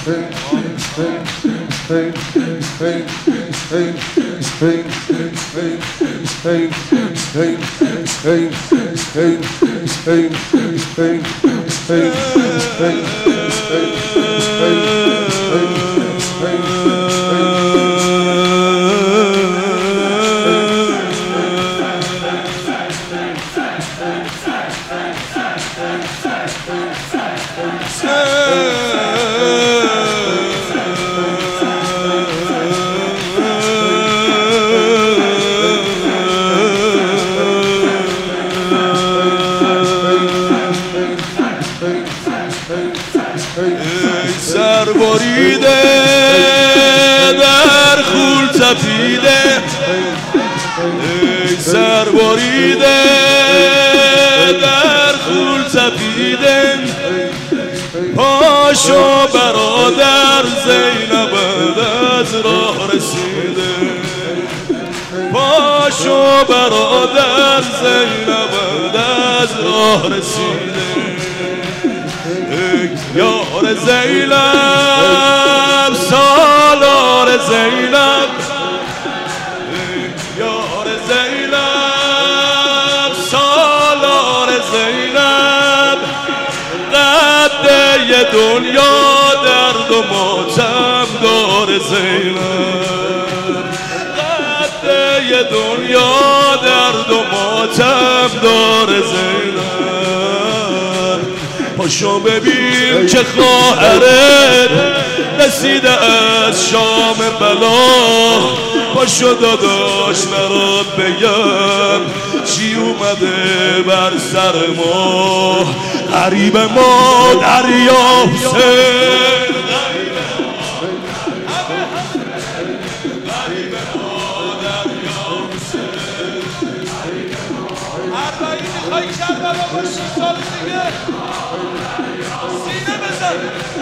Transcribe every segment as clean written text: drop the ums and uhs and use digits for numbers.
سر بریده در خول تپیده، ای سر بریده در خول تپیده، پاشو برادر زینب از راه رسیده، پاشو برادر زینب از راه رسیده. یار زینب سالار زینب، یار زینب سالار زینب، قده دنیا درد و ماتم دار زینب، قده دنیا درد و ماتم دار زینب. پاشو ببین که خواهرت رسیده از شام بلا، پاشو داداش برات بگم چی اومده بر سر ما، غریب ما دریا حسین، غریب ما دریا حسین. اربعین میخوای کربلا باشی سال دیگه سینه بزن.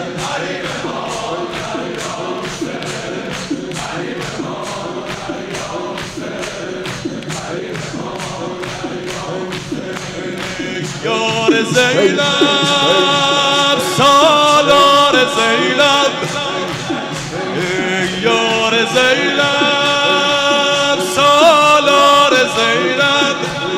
یار زینب سالار زینب، یار زینب سالار زینب،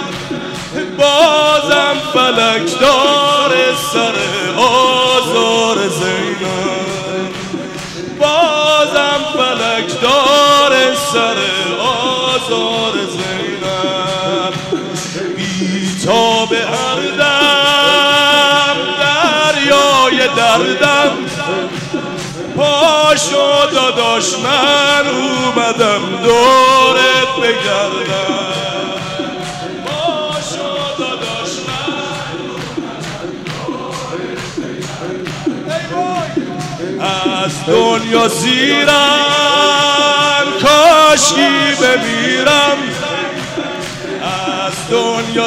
بازم فلک دار سر آزار زینب، بازم فلک دار سر آزار زینب. بی‌تاب هر دم دریای دردم، پاشو داداش من اومدم دورت بگردم، پاشو داداش من از دنیا سیرم کاشکی بمیرم، از دنیا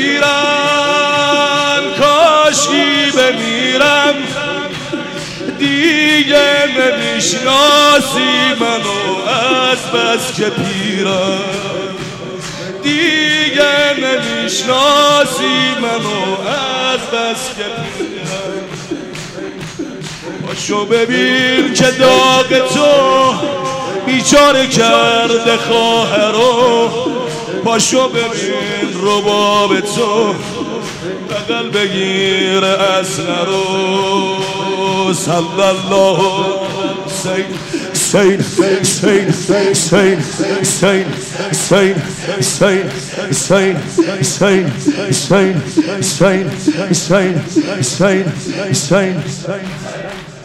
سیرم کاشکی بمیرم، دیگه نمیشناسی منو از بس که پیرم، دیگه نمیشناسی منو از بس که پیرم. پاشو ببین که داغ تو بیچاره کرده خواهرو، پاشو ببین رباب تو بغل بگیر اصغرو. صلی الله حسین حسین حسین حسین حسین حسین حسین حسین حسین حسین حسین حسین حسین حسین حسین